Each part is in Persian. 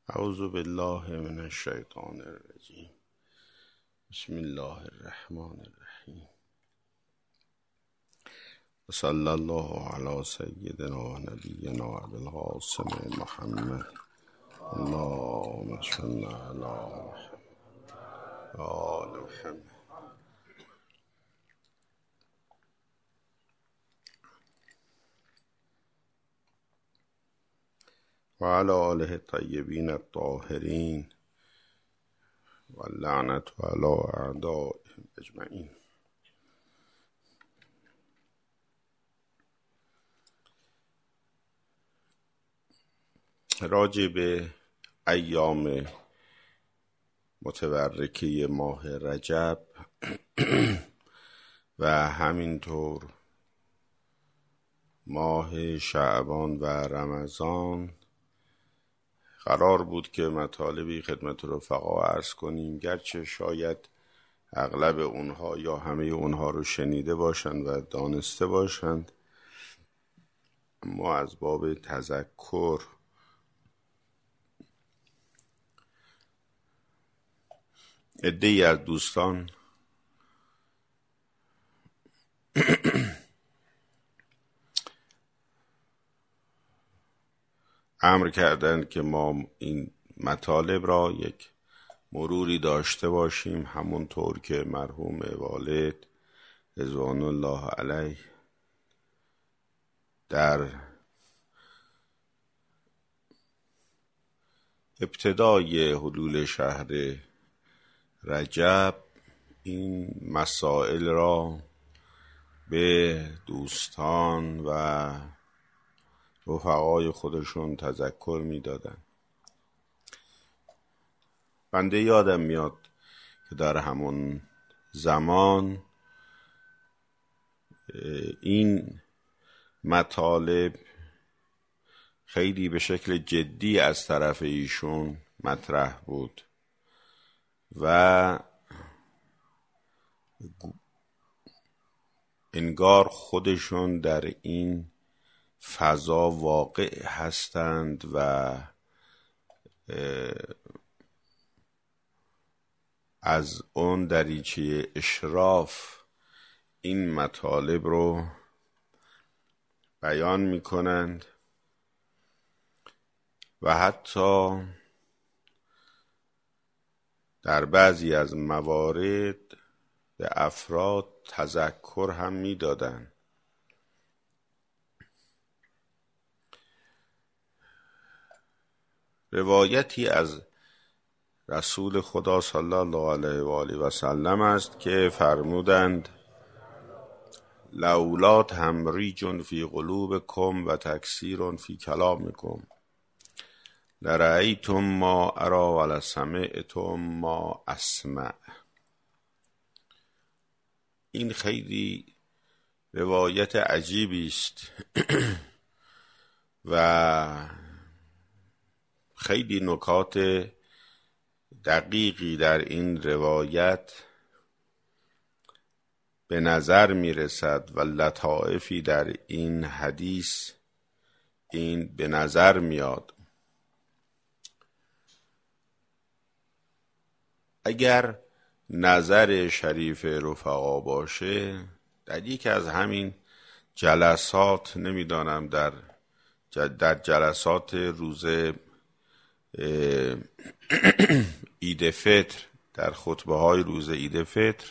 اعوذ بالله من الشیطان الرجیم. بسم الله الرحمن الرحیم. صلی الله علی سیدنا و نبینا ابی القاسم محمد. اللهم صل علی محمد و آل محمد. و علی آله الطیبین الطاهرین و اللعنة علی اعدائهم اجمعین. راجع به ایام متبرکه ماه رجب و همینطور ماه شعبان و رمضان قرار بود که مطالبی خدمت رفقا عرض کنیم، گرچه شاید اغلب اونها یا همه اونها رو شنیده باشند و دانسته باشند، اما از باب تذکر عده‌ای از دوستان امر کردند که ما این مطالب را یک مروری داشته باشیم، همونطور که مرحوم والد رضوان الله علیه در ابتدای حلول شهر رجب این مسائل را به دوستان و رفقای خودشون تذکر میدادن. بنده یادم میاد که در همون زمان این مطالب خیلی به شکل جدی از طرف ایشون مطرح بود و انگار خودشون در این فضا واقع هستند و از اون دریچه اشراف این مطالب رو بیان می کنند و حتی در بعضی از موارد به افراد تذکر هم می دادند. روایتی از رسول خدا صلی الله علیه و آله و سلم است که فرمودند لولا تمریج فی قلوبکم و تکثیر فی کلامکم لرأیتم ما ارا و لسمعتم ما اسمع. این خیلی روایت عجیبی است و خیلی نکات دقیقی در این روایت به نظر می رسد و لطائفی در این حدیث این به نظر میاد. اگر نظر شریف رفقا باشه، در یک از همین جلسات، نمیدانم در جلسات روز عید فطر، در خطبه های روز عید فطر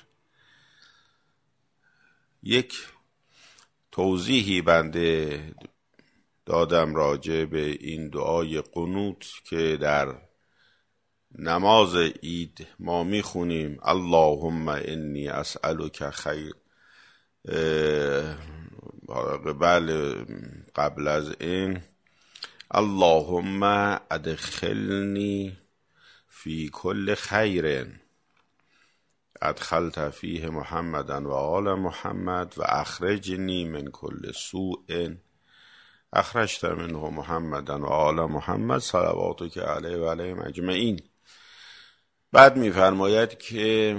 یک توضیحی بنده دادم راجع به این دعای قنوت که در نماز عید ما میخونیم اللهم انی اسألک خیر. قبل از این اللهم ادخلنی فی کل خیر ادخلت فیه محمدا و آل محمد و اخرجنی من کل سوء اخرجت منه محمدا و آل محمد صلواتک علیه و علیهم اجمعین. بعد میفرماید که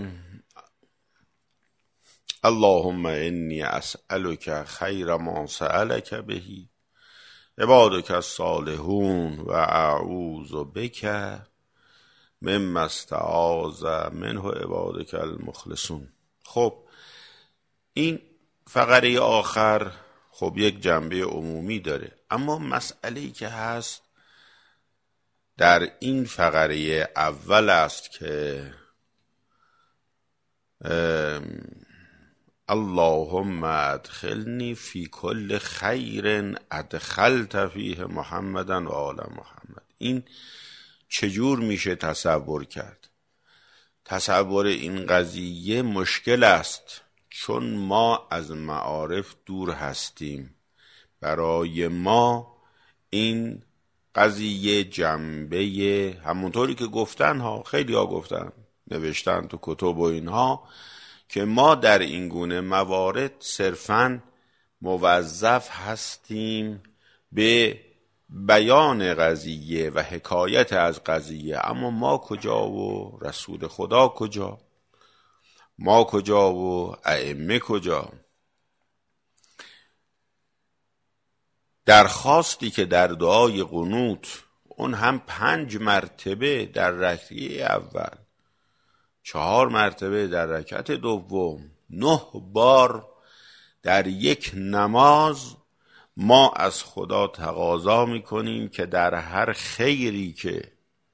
اللهم انی اسألک خیر ما سألک بهی عبادک الصالحون و اعوذ بک مما استعاذ منه عبادک المخلصون. خب این فقره آخر خب یک جنبه عمومی داره، اما مسئله‌ای که هست در این فقره اول است که اللهم ادخلنی فی کل خیر ادخلت فیه محمدا و آل محمد. این چجور میشه تصور کرد؟ تصور این قضیه مشکل است، چون ما از معارف دور هستیم. برای ما این قضیه جنبه همونطوری که گفتن ها، خیلی ها گفتن، نوشتن تو کتب و اینها، که ما در این گونه موارد صرفاً موظف هستیم به بیان قضیه و حکایت از قضیه، اما ما کجا و رسول خدا کجا؟ ما کجا و ائمه کجا؟ درخواستی که در دعای قنوت، اون هم 5 مرتبه در رکعه اول، 4 مرتبه در رکعت دوم، 9 بار در یک نماز، ما از خدا تقاضا میکنیم که در هر خیری که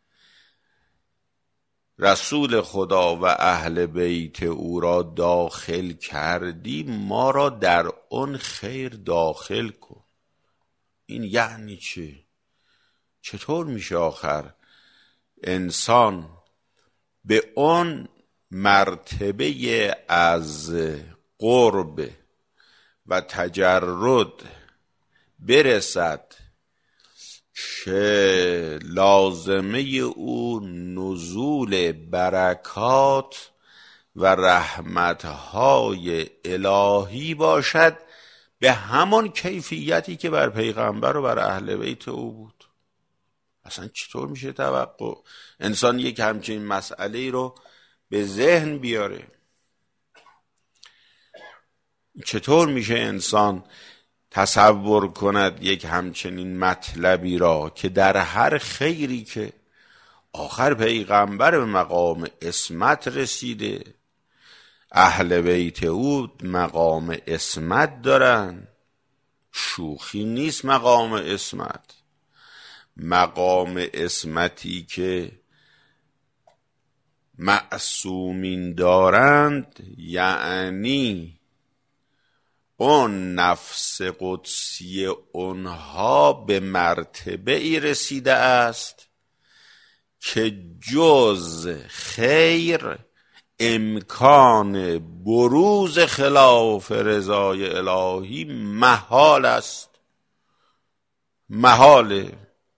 رسول خدا و اهل بیت او را داخل کردی، ما را در اون خیر داخل کن. این یعنی چه؟ چطور میشه آخر انسان به اون مرتبه از قرب و تجرد برسد که لازمه او نزول برکات و رحمتهای الهی باشد به همان کیفیتی که بر پیغمبر و بر اهل بیت او بود؟ اصلا چطور میشه توقع انسان یک همچین مسئله رو به ذهن بیاره؟ چطور میشه انسان تصور کند یک همچنین مطلبی را که در هر خیری که آخر پیغمبر به مقام عصمت رسیده، اهل بیت او مقام عصمت دارن، شوخی نیست مقام عصمت، مقام عصمتی که معصومین دارند، یعنی اون نفس قدسی اونها به مرتبه ای رسیده است که جز خیر امکان بروز خلاف رضای الهی محال است. محاله.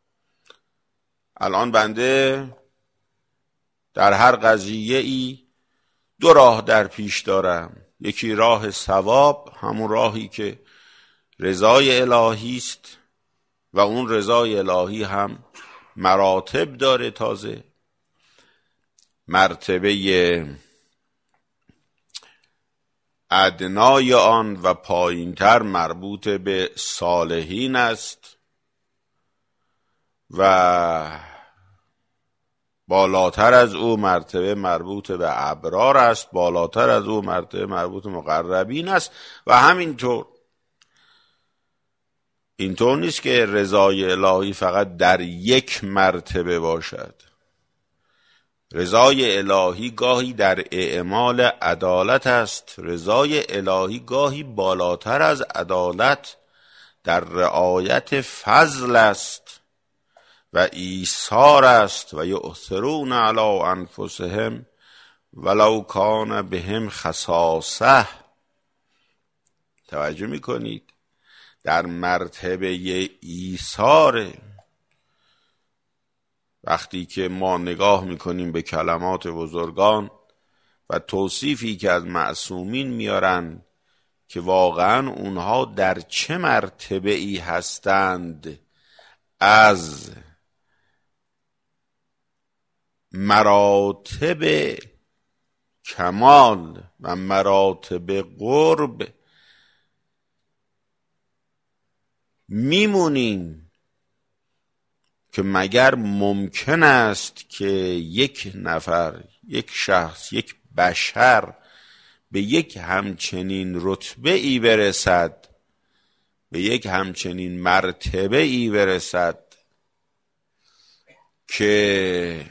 الان بنده در هر قضیه ای 2 راه در پیش دارم. یکی راه ثواب، همون راهی که رضای الهی است، و اون رضای الهی هم مراتب داره. تازه مرتبه ادنای آن و پایینتر مربوط به صالحین است و بالاتر از او مرتبه مربوط به ابرار است، بالاتر از او مرتبه مربوط به مقربین است. و همینطور اینطور نیست که رضای الهی فقط در یک مرتبه باشد. رضای الهی گاهی در اعمال عدالت است، رضای الهی گاهی بالاتر از عدالت در رعایت فضل است و ایثار است. و یؤثرون علی انفسهم ولو کان بهم خصاصه. توجه میکنید؟ در مرتبه ایثار. وقتی که ما نگاه میکنیم به کلمات بزرگان و توصیفی که از معصومین میارن که واقعا اونها در چه مرتبه ای هستند از مراتب کمال و مراتب قرب، میمونیم که مگر ممکن است که یک نفر، یک شخص، یک بشر به یک همچنین رتبه ای برسد، به یک همچنین مرتبه ای برسد که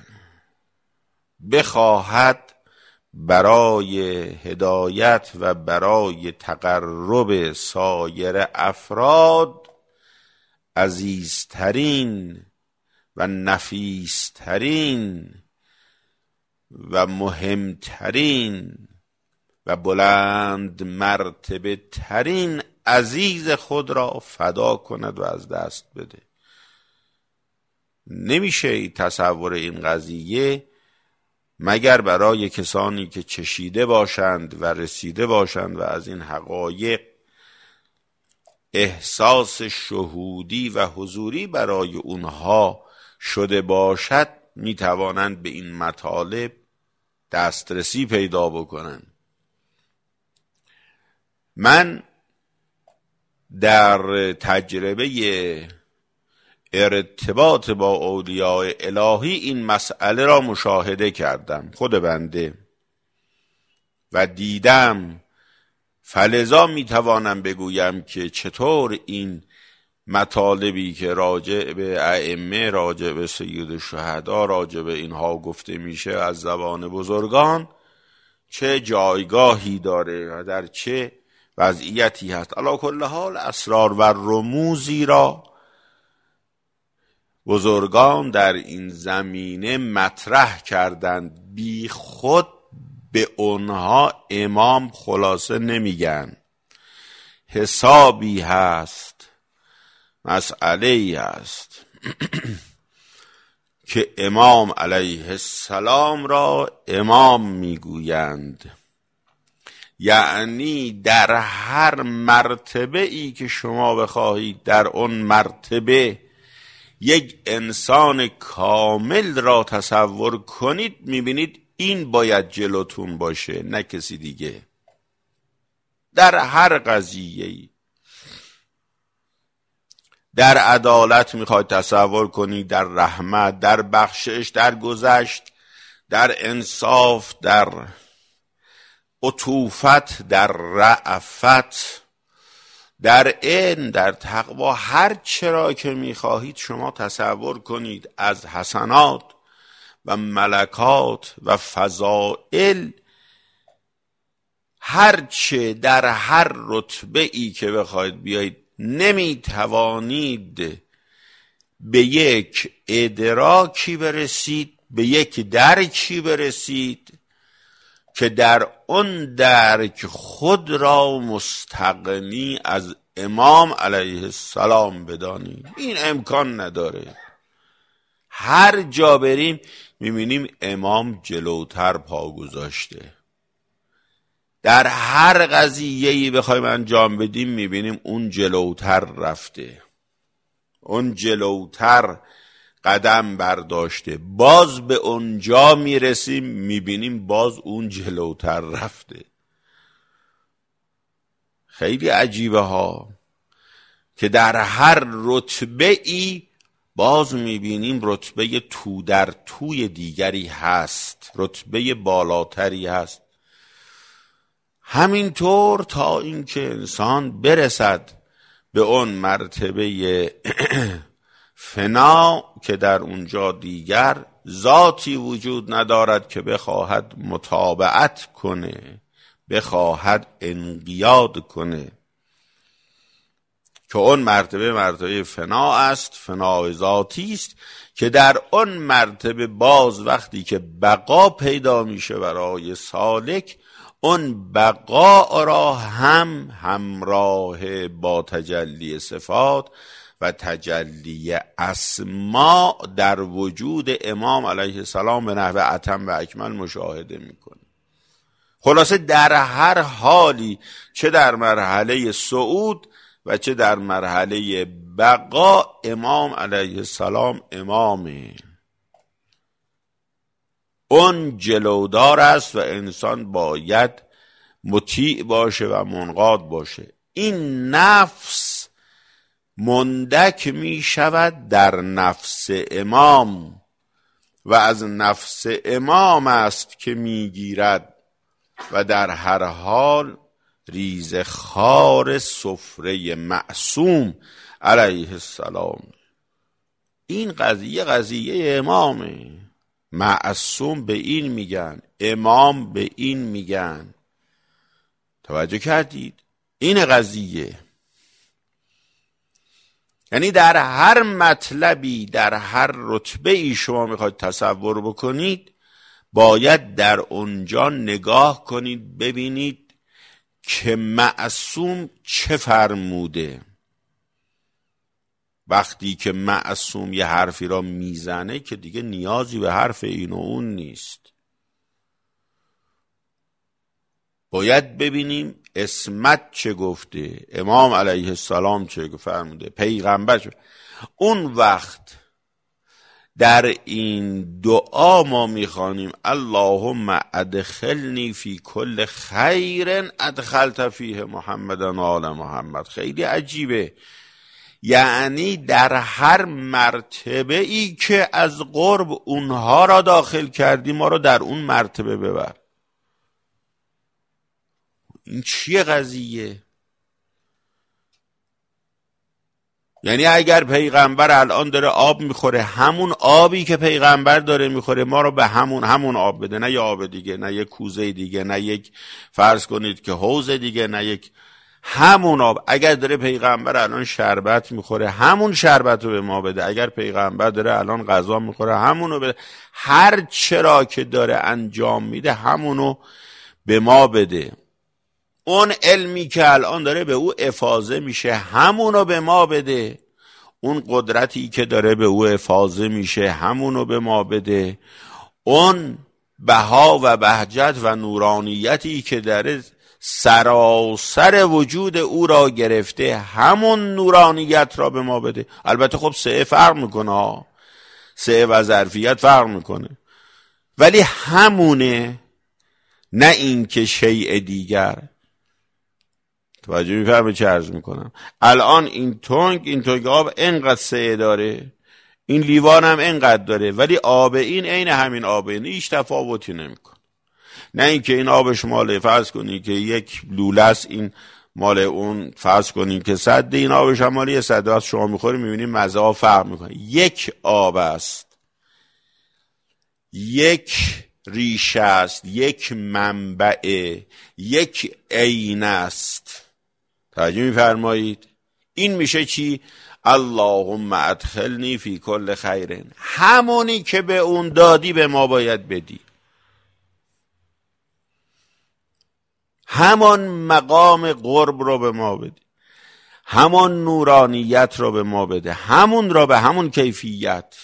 بخواهد برای هدایت و برای تقرب سایر افراد عزیزترین و نفیسترین و مهمترین و بلند مرتبه ترین عزیز خود را فدا کند و از دست بده. نمیشه تصور این قضیه مگر برای کسانی که چشیده باشند و رسیده باشند و از این حقایق احساس شهودی و حضوری برای اونها شده باشد میتوانند به این مطالب دسترسی پیدا بکنند. من در تجربه ارتباط با اولیاء الهی این مسئله را مشاهده کردم خود بنده و دیدم، فلذا میتوانم بگویم که چطور این مطالبی که راجع به ائمه، راجع به سید الشهدا، راجع به اینها گفته میشه از زبان بزرگان چه جایگاهی داره و در چه وضعیتی هست. علی کل حال اسرار و رموزی را بزرگان در این زمینه مطرح کردند، بی خود به اونها امام خلاصه نمیگن. حسابی هست، مسئله‌ای هست که امام علیه السلام را امام میگویند، یعنی در هر مرتبه ای که شما بخواهید در اون مرتبه یک انسان کامل را تصور کنید، میبینید این باید جلوتون باشه نه کسی دیگه. در هر قضیه‌ای، در عدالت میخواید تصور کنید، در رحمت، در بخشش، در گذشت، در انصاف، در عطوفت، در رأفت، در علم، در تقوا، هر چرا که میخواهید شما تصور کنید از حسنات و ملکات و فضائل، هر چه در هر رتبه ای که بخواید بیایید نمیتوانید به یک ادراکی برسید، به یک درکی برسید که در اون درک خود را مستغنی از امام علیه السلام بدانید. این امکان نداره. هر جا بریم میبینیم امام جلوتر پا گذاشته. در هر قضیه‌ای بخوایم انجام بدیم میبینیم اون جلوتر رفته، اون جلوتر قدم برداشته. باز به اونجا میرسیم میبینیم باز اون جلوتر رفته. خیلی عجیبه ها که در هر رتبه ای باز میبینیم رتبه تو در توی دیگری هست، رتبه بالاتری هست. همینطور تا اینکه انسان برسد به اون مرتبه فنا که در اونجا دیگر ذاتی وجود ندارد که بخواهد متابعت کنه، بخواهد انقیاد کنه، که اون مرتبه فنا است، فنا ذاتی است که در اون مرتبه باز وقتی که بقا پیدا میشه برای سالک، اون بقا را هم همراه با تجلی صفات و تجلی اسما در وجود امام علیه السلام به نحو اتم و اکمل مشاهده میکنه. خلاصه در هر حالی، چه در مرحله صعود و چه در مرحله بقا، امام علیه السلام امامه. اون جلودار است و انسان باید مطیع باشه و منقاد باشه. این نفس مندک می شود در نفس امام و از نفس امام است که می گیرد و در هر حال ریز خار سفره معصوم علیه السلام. این قضیه امامه. معصوم به این میگن، امام به این میگن. توجه کردید؟ این قضیه، یعنی در هر مطلبی، در هر رتبه ای شما میخواید تصور بکنید، باید در اونجا نگاه کنید ببینید که معصوم چه فرموده. وقتی که معصوم یه حرفی را میزنه که دیگه نیازی به حرف این و اون نیست. باید ببینیم عصمت چه گفته، امام علیه السلام چه فرموده، پیغمبر چه. اون وقت در این دعا ما میخوانیم اللهم ادخلنی فی کل خیر ادخلت فیه محمدا و آل محمد. خیلی عجیبه، یعنی در هر مرتبه ای که از قرب اونها را داخل کردی ما را در اون مرتبه ببر. این چیه قضیه؟ یعنی اگر پیغمبر الان داره آب میخوره، همون آبی که پیغمبر داره میخوره ما رو به همون آب بده، نه یه آب دیگه، نه یک کوزه دیگه، نه یک فرض کنید که حوض دیگه، نه یک، همون آب. اگر داره پیغمبر الان شربت میخوره همون شربت رو به ما بده. اگر پیغمبر داره الان غذا میخوره همونو بده. هر چرا که داره انجام میده همونو به ما بده. اون علمی که الان داره به او افاضه میشه همونو به ما بده. اون قدرتی که داره به او افاضه میشه همونو به ما بده. اون بها و بهجت و نورانیتی که داره سراسر وجود او را گرفته همون نورانیت را به ما بده. البته خب سعه فرق میکنه، سعه و ظرفیت فرق میکنه، ولی همونه، نه این که شیء دیگر. توجه میفرمه چه عرض میکنم؟ الان این تنگ آب اینقدر سعه داره، این لیوان هم اینقدر داره، ولی آب این عین همین آبه، هیچ تفاوتی نمیکنه. نه اینکه این آبش ماله فرض کنی که یک لوله است، این مال اون فرض کنی که 100، این آبش هم مال 100 است. شما میخوری میبینید مزه ها فرق میکنه. یک آب است، یک ریشه است، یک منبع، یک عین است. توجه میفرمایید؟ این میشه چی؟ اللهم ادخلنی فی کل خیر. همونی که به اون دادی به ما باید بدی. همان مقام قرب رو به ما بده، همان نورانیت رو به ما بده، همون را به همون کیفیت.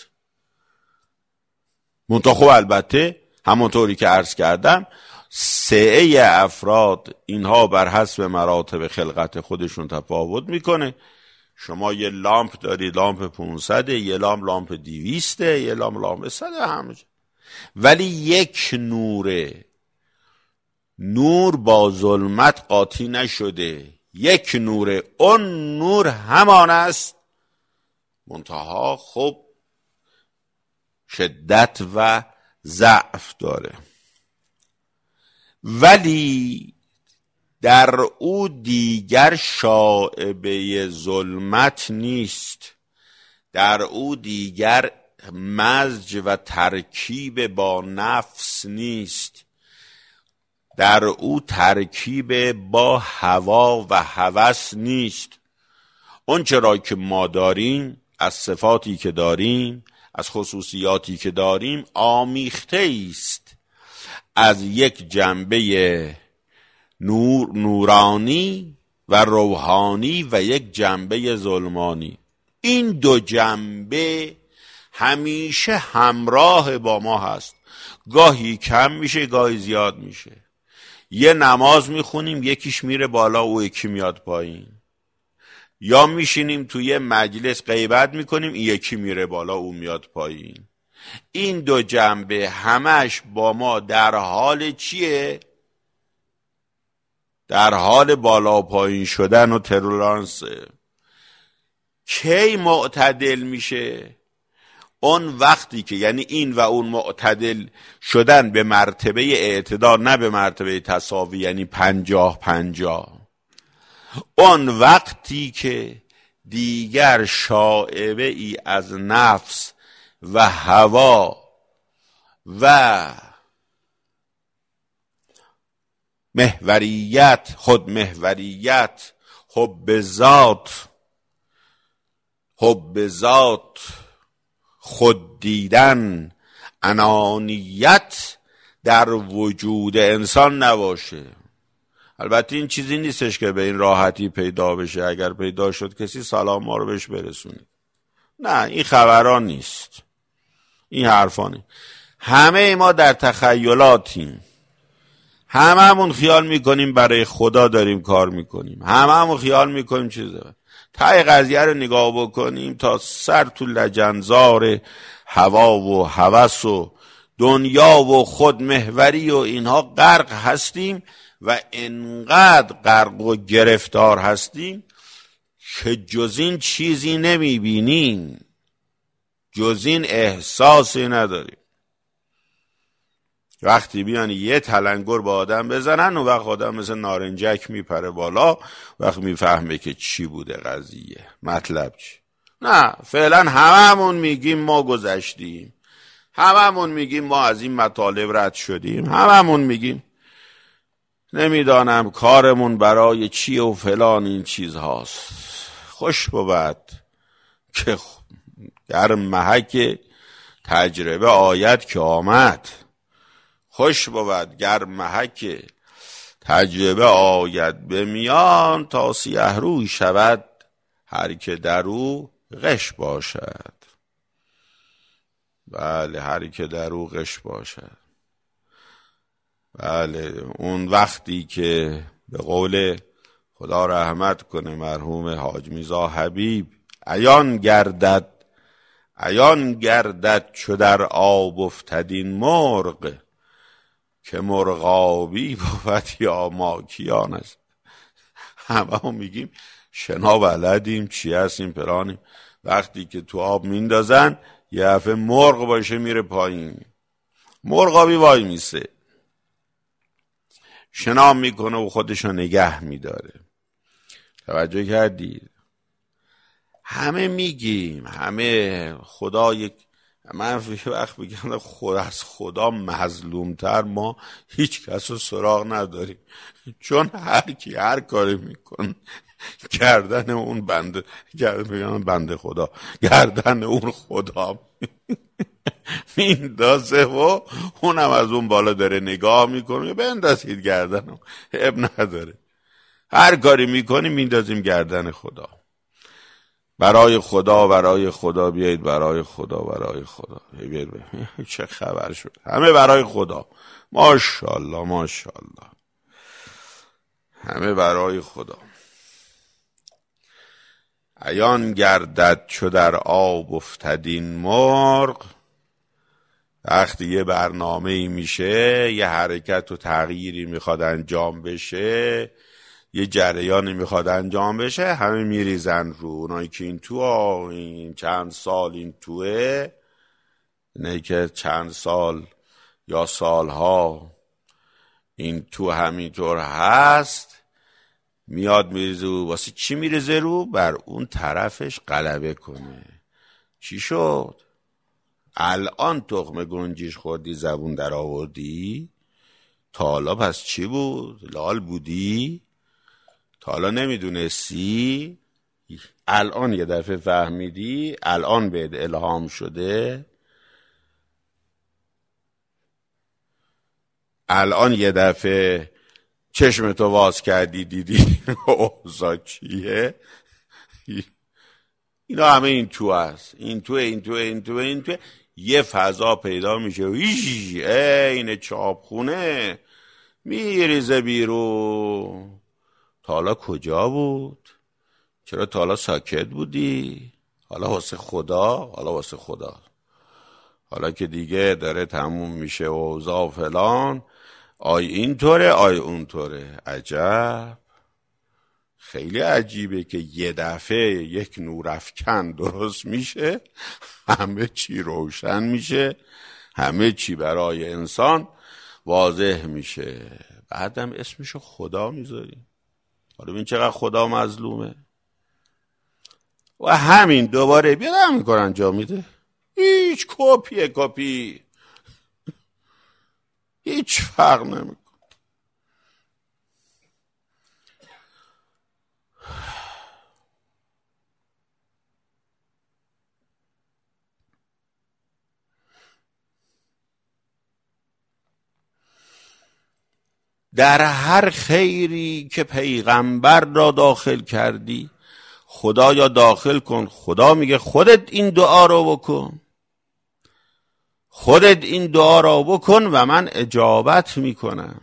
منتها البته همونطوری که عرض کردم سعه افراد اینها بر حسب مراتب خلقت خودشون تفاوت میکنه. شما یه لامپ داری، لامپ 500، یه لامپ 200، یه لامپ 100، همه. ولی یک نوره، نور با ظلمت قاطی نشده، یک نوره، اون نور همان است، منتها خب شدت و ضعف داره. ولی در او دیگر شائبه ظلمت نیست، در او دیگر مزج و ترکیب با نفس نیست، در او ترکیب با هوا و هوس نیست. اون چرا که ما داریم، از صفاتی که داریم، از خصوصیاتی که داریم، آمیخته است از یک جنبه نورانی و روحانی و یک جنبه ظلمانی. این دو جنبه همیشه همراه با ما هست. گاهی کم میشه، گاهی زیاد میشه. یه نماز میخونیم یکیش میره بالا و یکی میاد پایین، یا میشینیم توی مجلس غیبت میکنیم این یکی میره بالا او میاد پایین. این دو جنبه همش با ما در حال چیه؟ در حال بالا و پایین شدن و ترولانسه. کی معتدل میشه؟ اون وقتی که، یعنی این و اون معتدل شدن به مرتبه اعتدال، نه به مرتبه تساوی، یعنی 50-50. اون وقتی که دیگر شائبه ای از نفس و هوا و محوریت، خود محوریت، حب ذات، خود دیدن، انانیت در وجود انسان نباشه. البته این چیزی نیستش که به این راحتی پیدا بشه. اگر پیدا شد کسی سلام ما رو بهش برسونید. نه، این خبران نیست، این حرفا نیست. همه ما در تخیلاتیم، هممون خیال میکنیم برای خدا داریم کار میکنیم، هممون خیال میکنیم چیزا. تای قضیه رو نگاه بکنیم تا سر تو لجنزار هوا و هوس و دنیا و خودمحوری و اینها غرق هستیم و انقدر غرق و گرفتار هستیم که جز این چیزی نمیبینیم، جز این احساسی نداریم. وقتی بیان یه تلنگر با آدم بزنن و وقت آدم مثل نارنجک میپره بالا، وقت میفهمه که چی بوده قضیه، مطلب چی. نه، فعلا هممون میگیم ما گذشتیم، هممون میگیم ما از این مطالب رد شدیم، هممون میگیم نمیدانم کارمون برای چیه و فلان این چیز هاست. خوش بود که در محک تجربه آید که آمد، خوش بود گر محک تجربه آید به میان، تا سیه روی شود هر که در او غش باشد. بله، هر که در او غش باشد. بله، اون وقتی که به قول خدا رحمت کنه مرحوم حاج میرزا حبیب، عیان گردد چو در آب افتدین مرغ، که مرغابی بود یا ماکیان است. همه هم میگیم شنا بلدیم، چی هستیم پرانیم. وقتی که تو آب میندازن یه دفعه مرغ باشه میره پایین، مرغابی وای میسه، شنا میکنه و خودشو نگه میداره. توجه کردید؟ همه میگیم، همه خدا یک، من وقت بگم خدا از خدا مظلومتر ما هیچ کس رو سراغ نداریم، چون هر کی هر کاری میکن گردن اون بنده خدا، گردن اون خدا میندازه و اونم از اون بالا داره نگاه میکنه، بندازید گردن، اب نداره، هر کاری میکنیم میندازیم گردن خدا. برای خدا، برای خدا بیایید، برای خدا، برای خدا بیایید. چه خبر شد؟ همه برای خدا، ماشاءالله ماشاءالله، همه برای خدا. عیان گردد چو در آب افتدین مرغ. وقتی یه برنامه‌ای میشه، یه حرکت و تغییری میخواد انجام بشه، یه جریانی میخواد انجام بشه، همه میریزن رو اونایی که این تو، این چند سال این توه، نه که چند سال یا سالها این تو همینطور هست، میاد میریزه رو. واسه چی میریزه رو؟ بر اون طرفش غلبه کنه. چی شد؟ الان تخم گنجیش خوردی، زبون در آوردی، تا حالا پس چی بود؟ لال بودی؟ تا حالا نمیدونستی؟ الان یه دفعه فهمیدی؟ الان بهت الهام شده؟ الان یه دفعه چشمتو واز کردی دیدی اوضاع چیه؟ اینا همه این تو هست، این توه، یه فضا پیدا میشه، اینه چاپخونه میریزه بیرون. تا حالا کجا بود؟ چرا تا حالا ساکت بودی؟ حالا واسه خدا، حالا که دیگه داره تموم میشه و اوضاع فلان، آی این طوره آی اون طوره، عجب خیلی عجیبه که یه دفعه یک نورافکن درست میشه، همه چی روشن میشه، همه چی برای انسان واضح میشه، بعدم اسمشو خدا میذاریم. حالا ببین چقدر خدا مظلومه. و همین دوباره بیاد همین کار انجام میده. هیچ کپی هیچ فرق نمیکنه. در هر خیری که پیغمبر را داخل کردی خدایا داخل کن. خدا میگه خودت این دعا رو بکن، خودت این دعا رو بکن و من اجابت میکنم.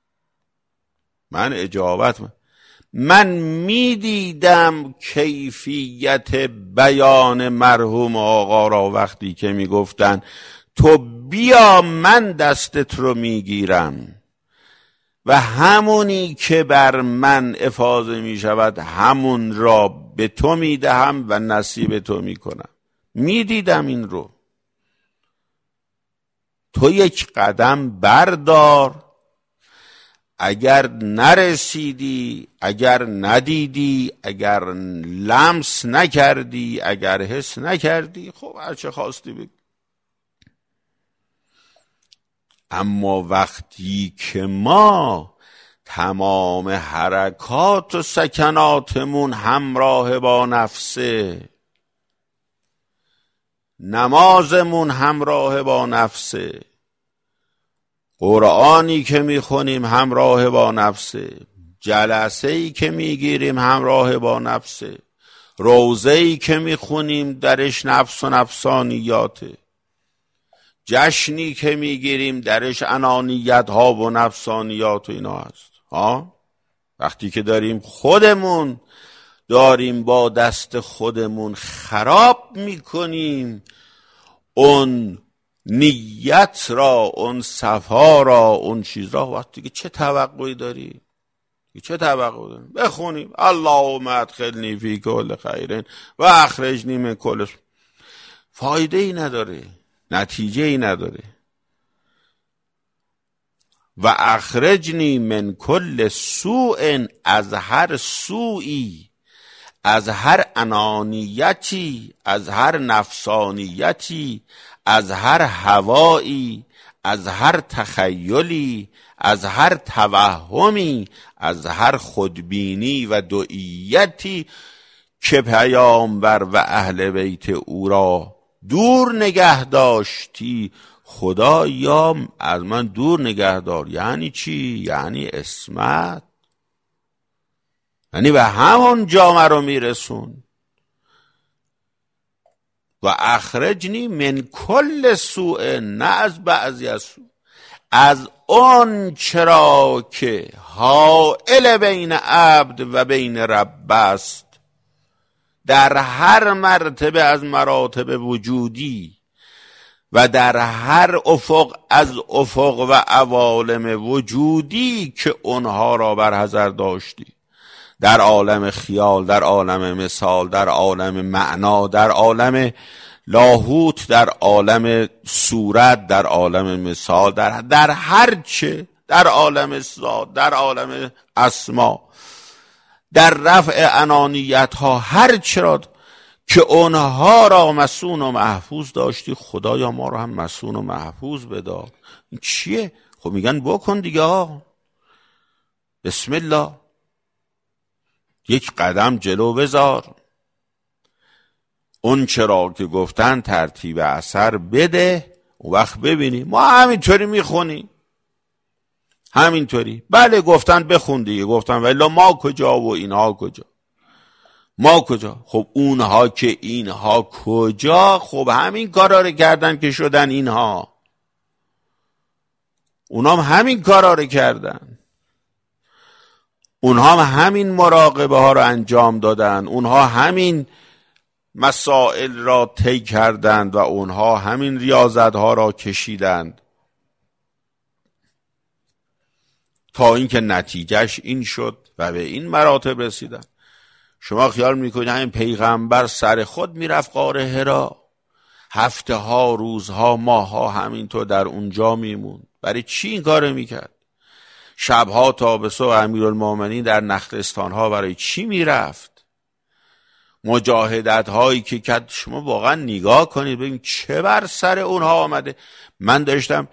من میدیدم کیفیت بیان مرحوم آقا را وقتی که میگفتن تو بیا من دستت رو میگیرم و همونی که بر من افاضه می شود همون را به تو می دهم و نصیب تو می کنم. می دیدم این رو. تو یک قدم بردار، اگر نرسیدی، اگر ندیدی، اگر لمس نکردی، اگر حس نکردی، خب هر چه خواستی بگو. اما وقتی که ما تمام حرکات و سکناتمون همراه با نفسه، نمازمون همراه با نفسه، قرآنی که میخونیم همراه با نفسه، جلسه‌ای که میگیریم همراه با نفسه، روزه‌ای که میخونیم درش نفس و نفسانیاته، جشنی که میگیریم درش انانیت ها و نفسانیات و اینا هست. وقتی که خودمون داریم با دست خودمون خراب میکنیم اون نیت را، اون صفا را، اون چیز را، وقتی که چه توقعی داری؟ بخونیم اللهم ادخلنی فی کل خیر و اخرجنی من کل، فایده ای نداره، نتیجه ای نداره. و اخرجنی من کل سوء، از هر سوئی، از هر انانیتی، از هر نفسانیتی، از هر هوایی، از هر تخیلی، از هر توهمی، از هر خودبینی و دعیتی که پیامبر و اهل بیت او را دور نگه داشتی. خدا یا از من دور نگه دار. یعنی چی؟ یعنی عصمت، یعنی به همون جامعه رو میرسون. و اخرجنی من کل سوء، نه از بعضی از سوء، از اون چرا که حائل بین عبد و بین رب است، در هر مرتبه از مراتب وجودی و در هر افق از افق و عوالم وجودی که اونها را برحضر داشتی، در عالم خیال، در عالم مثال، در عالم معنا، در عالم لاهوت، در عالم صورت، در عالم مثال، در هر چه، در عالم ذات، در عالم اسما، در رفع انانیت ها، هر چرا که اونها را مسون و محفوظ داشتی، خدایا ما را هم مسون و محفوظ بدار. این چیه؟ خب میگن بکن دیگه، بسم الله، یک قدم جلو بذار، اون چرا که گفتن ترتیب اثر بده، اون وقت ببینی. ما همینطوری میخونیم، همینطوری. بله گفتن بخون دیگه، گفتن ولی ما کجا و اینها کجا؟ ما کجا؟ خب اونها که اینها کجا؟ خب همین کارا رو کردن که شدن اینها. اونها هم همین کارا رو کردن، اونها هم همین مراقبه ها رو انجام دادن، اونها همین مسائل را طی کردند و اونها همین ریاضت ها را کشیدند تا اینکه نتیجهش این شد و به این مراتب رسیدن. شما خیال میکنید همین پیغمبر سر خود میرفت غار حرا؟ هفته ها، روزها، ماه ها همینطور در اونجا میموند. برای چی این کار میکرد؟ شبها تا به صبح امیرالمومنین در نخلستان ها برای چی میرفت؟ مجاهدت هایی که کرد، شما واقعا نگاه کنید ببین چه بر سر اونها آمده. من داشتم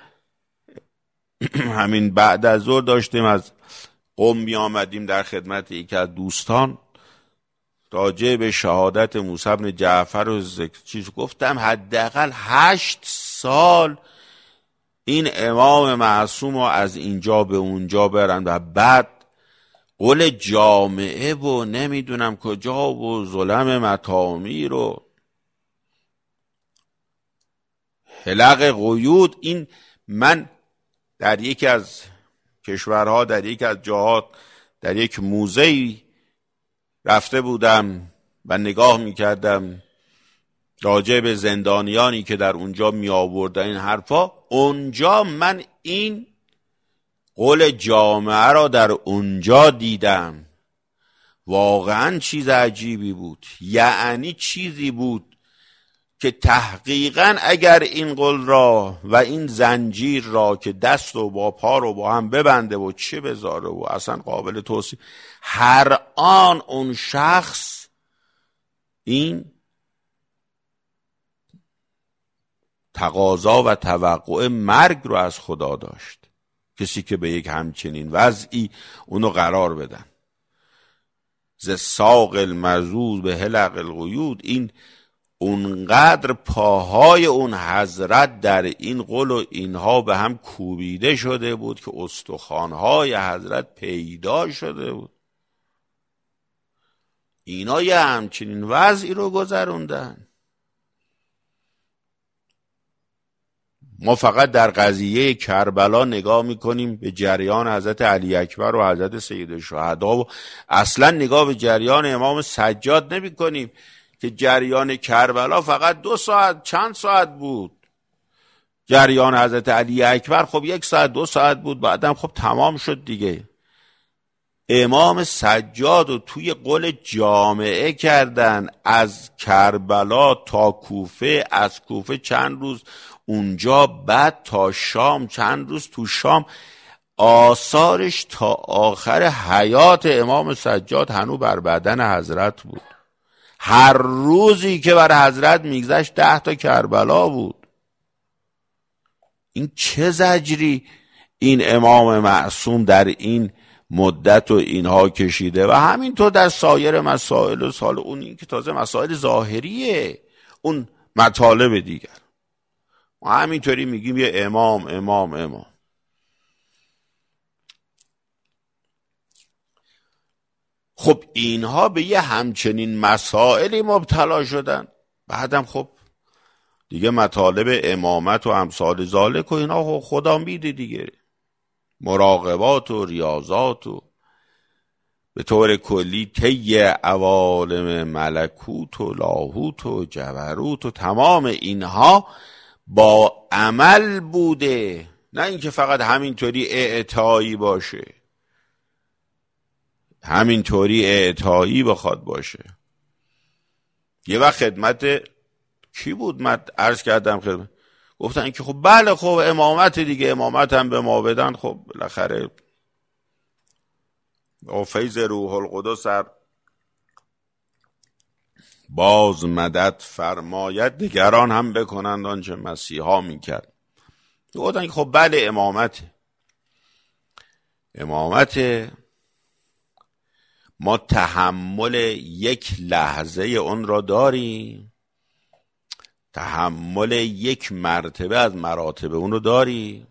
همین بعد از ظهر داشتیم از قم می آمدیم در خدمت یکی از دوستان، راجع به شهادت موسی بن جعفر و چیز گفتم حداقل 8 سال این امام معصوم رو از اینجا به اونجا برن و بعد قول جامعه و نمیدونم کجا و ظلم مطامی رو حلق قیود. این من در یکی از کشورها، در یکی از جاهات، در یک موزه‌ای رفته بودم و نگاه میکردم راجع به زندانیانی که در اونجا می آوردن این حرفا. اونجا من این قول جامعه را در اونجا دیدم. واقعا چیز عجیبی بود. یعنی چیزی بود که تحقیقا اگر این قول را و این زنجیر را که دست و با پا رو با هم ببنده و چه بذاره و اصلا قابل توصیف، هر آن اون شخص این تقاضا و توقع مرگ رو از خدا داشت. کسی که به یک همچنین وضعی اونو قرار بدن، ز ساق المرزوز به حلق القیود، این اونقدر پاهای اون حضرت در این قل و اینها به هم کوبیده شده بود که استخوانهای حضرت پیدا شده بود. اینا یه همچنین وضعی رو گذروندن. ما فقط در قضیه کربلا نگاه میکنیم به جریان حضرت علی اکبر و حضرت سید الشهدا و اصلا نگاه به جریان امام سجاد نمی کنیم که جریان کربلا فقط 2 ساعت چند ساعت بود. جریان حضرت علی اکبر خب 1 ساعت 2 ساعت بود، بعدم خب تمام شد دیگه. امام سجاد رو توی قل جامعه کردن از کربلا تا کوفه، از کوفه چند روز اونجا، بعد تا شام چند روز تو شام. آثارش تا آخر حیات امام سجاد هنو بر بدن حضرت بود. هر روزی که بر حضرت میگذشت 10 تا کربلا بود. این چه زجری این امام معصوم در این مدت و اینها کشیده. و همینطور در سایر مسائل و سال اون، این که تازه مسائل ظاهریه، اون مطالب دیگر ما همینطوری میگیم یه امام امام امام. خب اینها به یه همچنین مسائلی مبتلا شدن. بعدم خب دیگه مطالب امامت و امثال ذالک و اینا خدا میده دیگه، مراقبات و ریاضات و به طور کلی طی عوالم ملکوت و لاهوت و جبروت و تمام اینها با عمل بوده، نه اینکه فقط همینطوری اعطایی باشه، همینطوری اعطایی بخواد باشه. یه وقت خدمت کی بود من عرض کردم خدمت، گفتن که خب بله خب امامت دیگه، امامت هم به ما بدن. خب بالاخره با فیض روح القدس باز مدد فرماید دیگران هم بکنند آنچه مسیحا میکرد. گفتن که خب بله امامت ما تحمل یک لحظه اون را داریم، تحمل یک مرتبه از مراتب اون رو داری.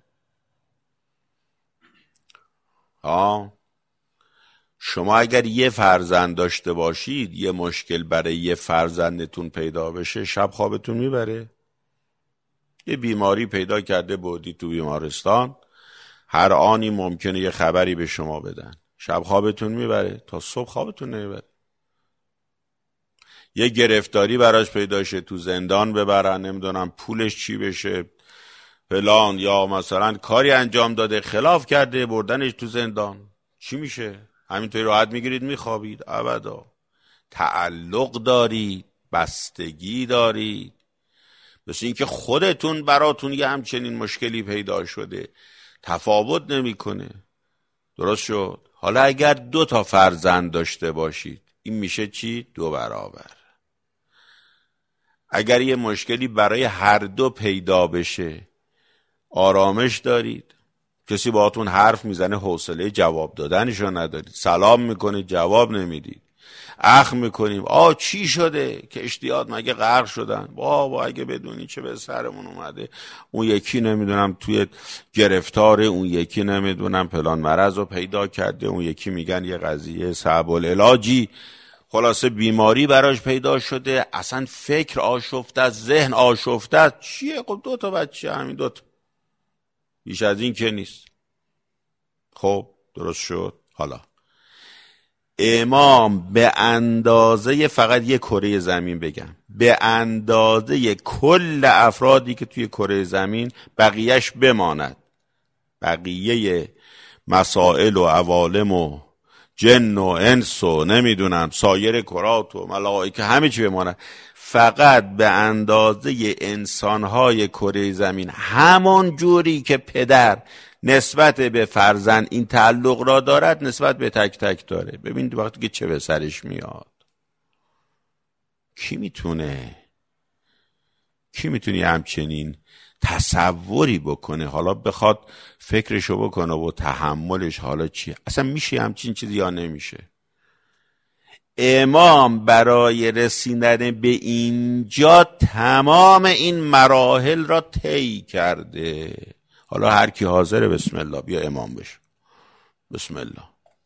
شما اگر یه فرزند داشته باشید، یه مشکل برای یه فرزندتون پیدا بشه، شب خوابتون میبره؟ یه بیماری پیدا کرده بودی تو بیمارستان، هر آنی ممکنه یه خبری به شما بدن، شب خوابتون میبره؟ تا صبح خوابتون نمیبره. یه گرفتاری براش پیدا شه، تو زندان ببرن، نمیدونم پولش چی بشه فلان، یا مثلا کاری انجام داده خلاف کرده بردنش تو زندان، چی میشه؟ همینطوری راحت میگیرید میخوابید؟ ابدا. تعلق دارید، بستگی دارید. مثل این که خودتون براتون یه همچنین مشکلی پیدا شده، تفاوت نمیکنه. درست شد؟ حالا اگر 2 تا فرزند داشته باشید، این میشه چی؟ 2 برابر. اگر یه مشکلی برای هر 2 پیدا بشه، آرامش دارید؟ کسی باهاتون حرف میزنه، حوصله جواب دادنشو ندارید، سلام میکنید جواب نمیدید، اخم میکنیم چی شده؟ کشتیات مگه غرق شدن؟ بابا اگه بدونی چه به سرمون اومده، اون یکی نمیدونم توی گرفتاره، اون یکی نمیدونم پلان مرض رو پیدا کرده، اون یکی میگن یه قضیه صعب العلاجی، خلاصه بیماری براش پیدا شده، اصلا فکر آشفته، ذهن آشفته. چیه؟ خب 2 تا بچه، همین 2 تا، بیش از این که نیست. خب درست شد. حالا امام به اندازه، فقط یه کره زمین بگم، به اندازه کل افرادی که توی کره زمین، بقیهش بماند، بقیه مسائل و عوالم و جن و انس و نمیدونم سایر کرات و ملائکه همه چی بماند، فقط به اندازه انسانهای کره زمین، همون جوری که پدر نسبت به فرزند این تعلق را دارد، نسبت به تک تک داره. ببینید وقتی که چه به سرش میاد. کی میتونه همچنین تصوری بکنه؟ حالا بخواد فکرشو بکنه و تحملش حالا چیه؟ اصلا میشه همچین چیزی یا نمیشه؟ امام برای رسیدن به اینجا تمام این مراحل را طی کرده. حالا هر کی حاضره بسم الله بیا امام بشه. بسم الله.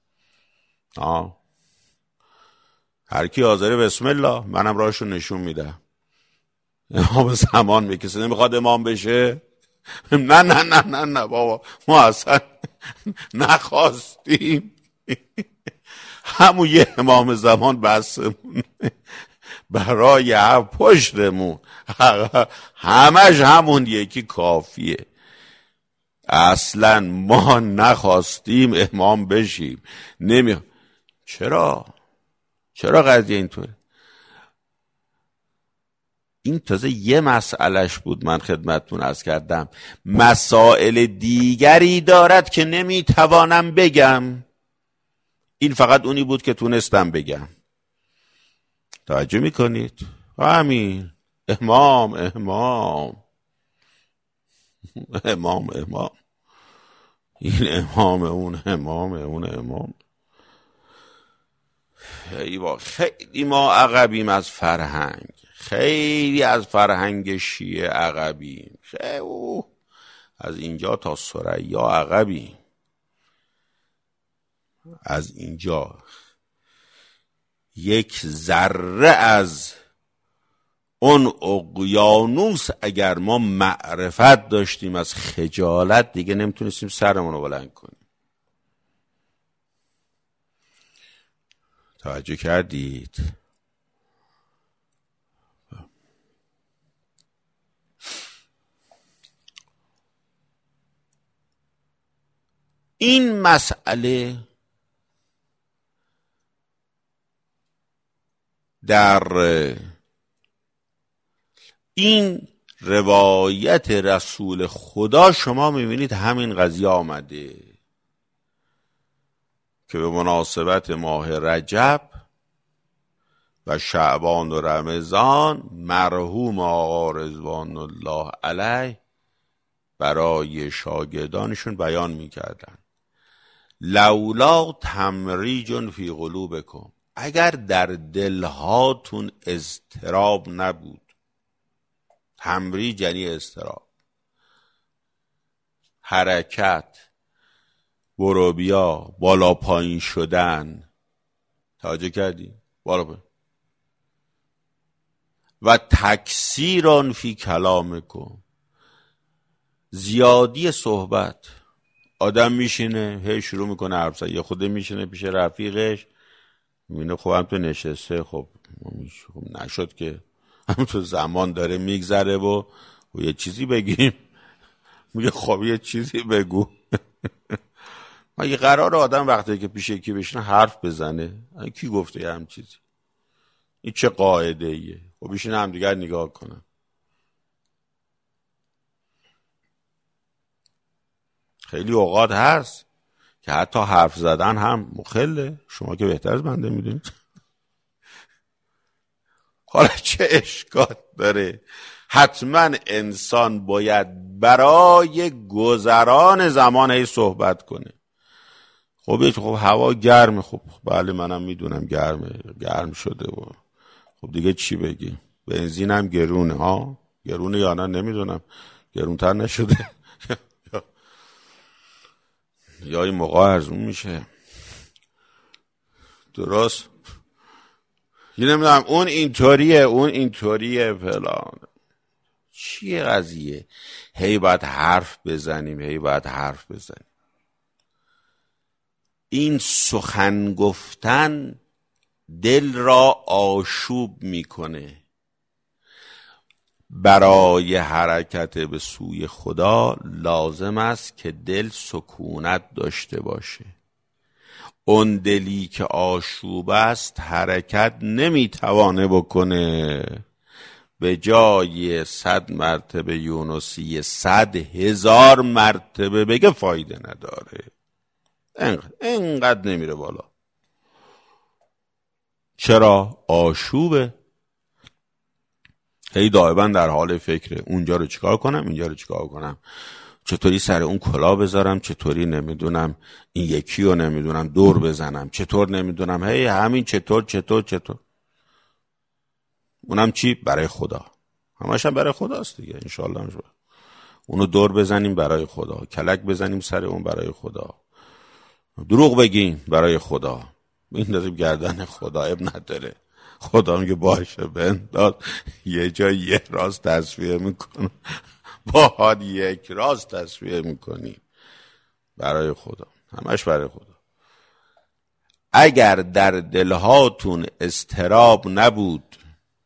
هر کی حاضره بسم الله، منم راهشو نشون میدم. امام زمان میکسه نمیخواد امام بشه؟ نه نه نه نه نه بابا، ما اصلا نخواستیم. همون یه امام زمان بسمون برای پشتمون، همش همون یکی کافیه. اصلا ما نخواستیم امام بشیم. چرا قضیه اینطوره؟ این تازه یه مسئلهش بود، من خدمتتون عرض کردم مسائل دیگری دارد که نمیتوانم بگم. این فقط اونی بود که تونستم بگم. توجه میکنید؟ همین امام این امام، اون امام. خیلی ما عقبیم از فرهنگ، خیلی از فرهنگ شیعه عقبیم، خیلی از اینجا تا ثریا عقبیم. از اینجا یک ذره از اون اقیانوس اگر ما معرفت داشتیم از خجالت، دیگه نمیتونستیم سرمون رو بلند کنیم. توجه کردید؟ این مسئله در این روایت رسول خدا شما میبینید همین قضیه آمده که به مناسبت ماه رجب و شعبان و رمضان مرحوم آقا رضوان الله علیه برای شاگردانشون بیان میکردن لولا تمریج فی قلوبکم، اگر در دلهاتون اضطراب نبود. تمریج یعنی اضطراب، حرکت، برو بیا، بالا پایین شدن. توجه کردی؟ بالا پایین. و تکثیران فی کلامکم، زیادی صحبت. آدم میشینه هی شروع میکنه حرف زدن، یا خود میشینه پیش رفیقش میبینه خب هم تو نشسته، خب نشد که هم تو زمان داره میگذره و یه چیزی بگیم. میگه خب یه چیزی بگو. مگه قرار آدم وقتی که پیش یکی بشینه حرف بزنه؟ کی گفته یه هم چیزی؟ این چه قاعده ایه؟ خب بشینه هم دیگر نگاه کنن. خیلی اوقات هست که حتی حرف زدن هم مخله. شما که بهتر از بنده میدونید. حالا چه اشکال داره؟ حتما انسان باید برای گذران زمان هی صحبت کنه. خب هوا گرمه. خب بله منم میدونم گرم شده و خب دیگه چی بگیم؟ بنزین هم گرونه ها. گرونه یا نه نمیدونم، گرونتر نشده یا این موقع ارزون میشه. درست یه نمیدونم اون اینطوریه فلان. چیه قضیه؟ هی باید حرف بزنیم. این سخن گفتن دل را آشوب میکنه. برای حرکت به سوی خدا لازم است که دل سکونت داشته باشه. اون دلی که آشوب است حرکت نمیتوانه بکنه. به جای 100 مرتبه یونسی 100,000 مرتبه بگه فایده نداره. اینقدر نمیره بالا. چرا؟ آشوبه. هی دائما در حال فکره اونجا رو چیکار کنم، اینجا رو چیکار کنم، چطوری سر اون کلاه بذارم، چطوری نمیدونم این یکی رو نمیدونم دور بزنم، چطور نمیدونم هی همین چطور. اونم چی؟ برای خدا. همش هم برای خداست دیگه. انشالله هم اونو دور بزنیم برای خدا، کلک بزنیم سر اون برای خدا، دروغ بگیم برای خدا، میندازیم گردن خدا. اب نداره. خدا میگه باشه بنداز. یه جای یه راست تصفیه میکنه، باهات یک راست تصفیه میکنی برای خدا. همش برای خدا. اگر در دلهاتون اضطراب نبود،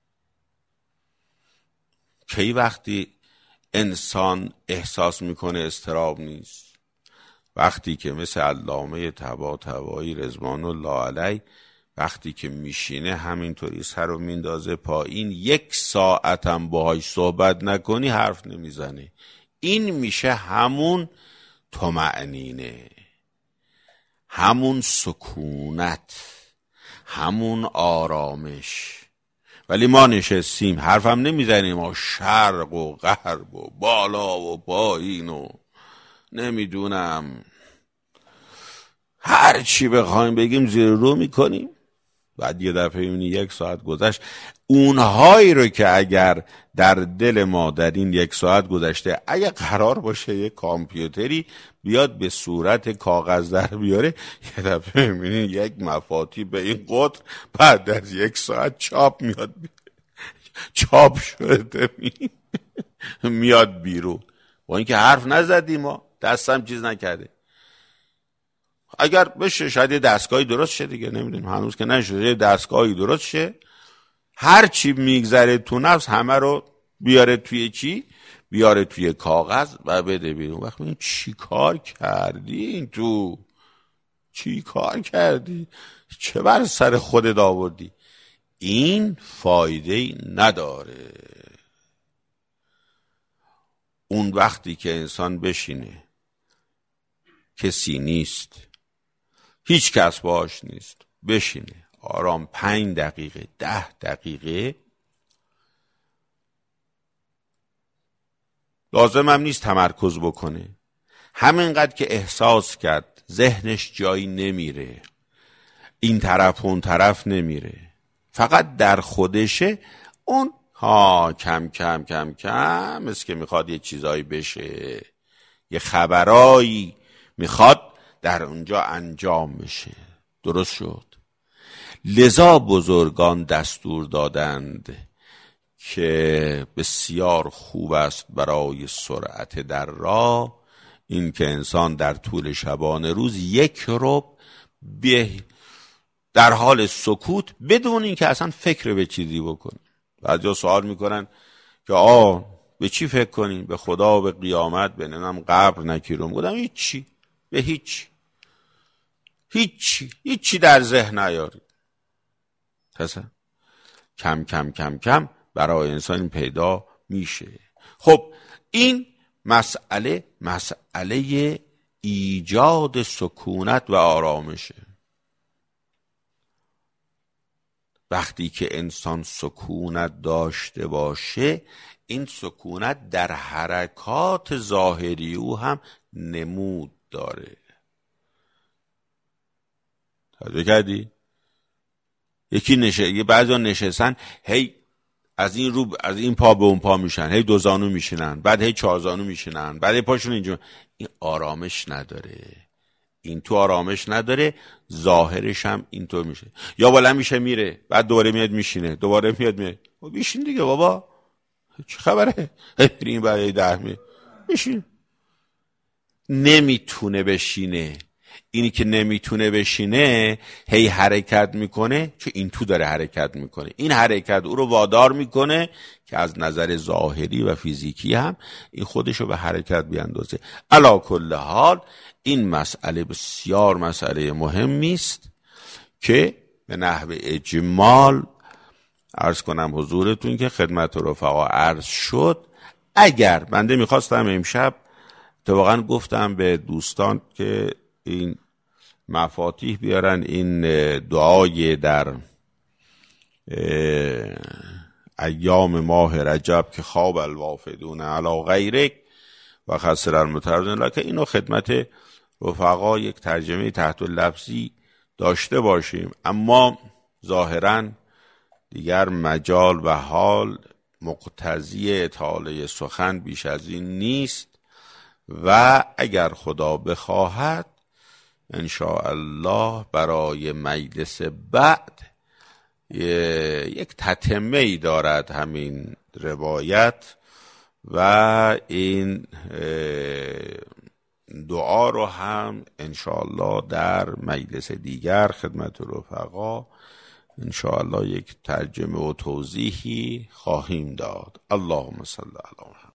کی وقتی انسان احساس میکنه اضطراب نیست؟ وقتی که مثل علامه طباطبایی رضوان الله علیه وقتی که میشینه همینطوری سر رو میندازه پایین، 1 ساعتم باهاش صحبت نکنی حرف نمیزنه. این میشه همون طمأنینه، همون سکونت، همون آرامش. ولی ما نشستیم حرفم نمیزنیم، ما شرق و غرب و بالا و پایین و نمیدونم هر چی بخوایم بگیم زیر رو میکنیم. بعد یه دفعه میبینی 1 ساعت گذشت. اونهایی رو که اگر در دل ما در این 1 ساعت گذشته اگه قرار باشه یه کامپیوتری بیاد به صورت کاغذ در بیاره، یه دفعه میبینی یک مفاتی به این قطر بعد از 1 ساعت چاپ میاد چاپ شده میاد بیرون. با اینکه حرف نزدیم ما، دستم چیز نکرده. اگر بشه شاید یه دستگاهی درست شه دیگه، نمیدونم هنوز که نشده. یه دستگاهی درست شه هر چی میگذره تو نفس همه رو بیاره توی چی؟ بیاره توی کاغذ و بده بیرون. وقتی این چی کار کردی؟ این تو چی کار کردی؟ چه بر سر خودت آوردی؟ این فایده نداره. اون وقتی که انسان بشینه کسی نیست، هیچ کس باش نیست، بشینه آرام 5 دقیقه 10 دقیقه، لازم هم نیست تمرکز بکنه، همینقدر که احساس کرد ذهنش جایی نمیره، این طرف اون طرف نمیره، فقط در خودشه. اون کم کم کم کم مثل که میخواد یه چیزایی بشه، یه خبرایی میخواد در اونجا انجام بشه. درست شد. لذا بزرگان دستور دادند که بسیار خوب است برای سرعت در راه این که انسان در طول شبانه روز 1 ربع در حال سکوت بدون این که اصلا فکر به چیزی بکنه. بعضیا سوال میکنن که به چی فکر کنیم؟ به خدا، به قیامت، به نمیدونم قبر نکیرم. گفتم هیچی، به هیچ. هیچی در ذهن نیارید. پس کم کم کم کم برای انسان پیدا میشه. خب این مسئله ایجاد سکونت و آرامشه. وقتی که انسان سکونت داشته باشه، این سکونت در حرکات ظاهری او هم نمود داره. توجه کردی؟ یه بعضی نشستن هی از این پا به اون پا میشن، هی 2 زانو میشینن، بعد هی 4 زانو میشینن، بعد هی پاشون اینجا. این آرامش نداره. این تو آرامش نداره، ظاهرش هم اینطور میشه. یا بالا میشه میره، بعد دوباره میاد میشینه، دوباره میاد میره. بشین دیگه بابا، چه خبره؟ بریم برای 10 میاد بشین. نمیتونه بشینه. اینی که نمیتونه بشینه هی حرکت میکنه، چون این تو داره حرکت میکنه. این حرکت او رو وادار میکنه که از نظر ظاهری و فیزیکی هم این خودشو به حرکت بیاندازه. علی کل حال این مسئله بسیار مسئله مهمی است که به نحو اجمال عرض کنم حضورتون که خدمت رفقا عرض شد. اگر بنده میخواستم امشب اتفاقا گفتم به دوستان که این مفاتیح بیارن، این دعای در ایام ماه رجب که خواب الوافدون علی غیرک و خسر المتردون، لکه اینو خدمت رفقا یک ترجمه تحت اللفظی داشته باشیم. اما ظاهرا دیگر مجال و حال مقتضی اطاله سخن بیش از این نیست و اگر خدا بخواهد انشاءالله برای مجلس بعد یک تتمه‌ای دارد همین روایت و این دعا رو هم انشاءالله در مجلس دیگر خدمت رفقا انشاءالله یک ترجمه و توضیحی خواهیم داد. اللهم صل علی محمد.